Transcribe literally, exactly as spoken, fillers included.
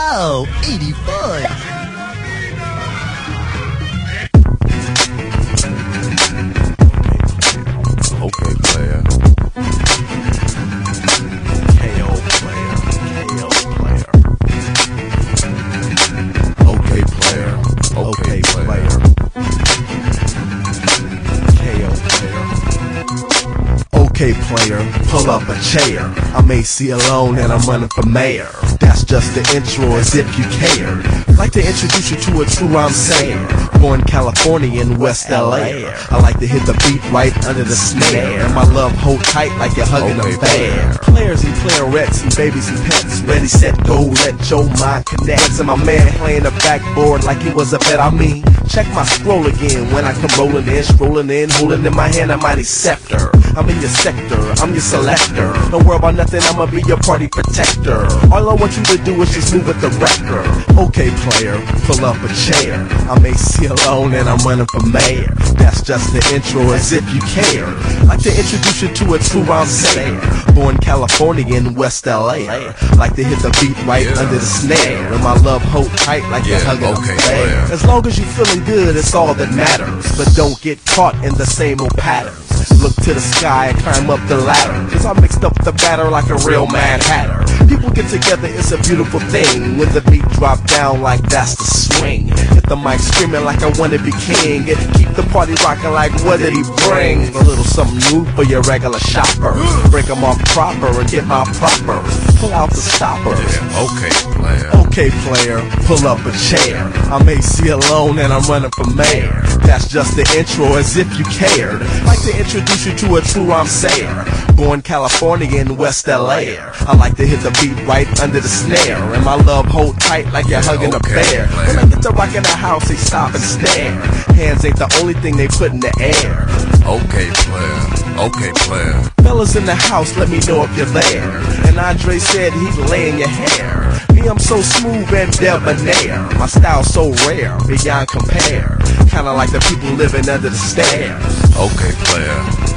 Oh, eighty-four. Okay, player. K O player. K O player. Okay, player. Okay, player. K O player. Okay, player, pull up a chair. I'm A C alone and I'm running for mayor. That's just the intro as if you cared. Like to introduce you to a true rhyme sayer. Born California in West L A. I like to hit the beat right under the snare. And my love hold tight like you're hugging okay, a bear. Players and playerettes and babies and pets. Ready, set, go, let your mind connect. And my man playing the backboard like he was a bet on me. Check my scroll again when I come rolling in, strolling in, holding in my hand a mighty scepter. I'm in your sector, I'm your selector. Don't worry about nothing, I'ma be your party protector. All I want you to do is just move with the record. Okay, player, pull up a chair. I'm A C alone and I'm running for mayor. That's just the intro as if you care. Like to introduce you to a true rhyme sayer. Born California in West L A. Like to hit the beat right yeah. under the snare. And my love hold tight like yeah, you're hugging okay, a bear. As long as you feeling good, it's all that matters. But don't get caught in the same old patterns. Look to the sky and climb up the ladder. Cause I mixed up the batter like a real mad hatter. People get together, it's a beautiful thing. When the beat drop down like that's the swing. Hit the mic screaming like I wanna be king. And keep the party rocking like what did he bring? A little something new for your regular shopper. Break them off proper and get my proper. Pull out the stoppers. Yeah, okay, player. Okay, player, pull up a chair. I'm A C alone and I'm running for mayor. That's just the intro as if you cared. Like to introduce you to a true rhyme sayer. Born California in West L A. I like to hit the beat right under the snare. And my love hold tight like you're yeah, hugging okay, a bear. Player. When I get to rock in the house, they stop and stare. Hands ain't the only thing they put in the air. Okay, player. Okay, player. Fellas in the house, let me know if you're there. And Andre said he'd lay in your hair. Me, I'm so smooth and debonair. My style so rare, beyond compare. Kinda like the people living under the stairs. Okay, player.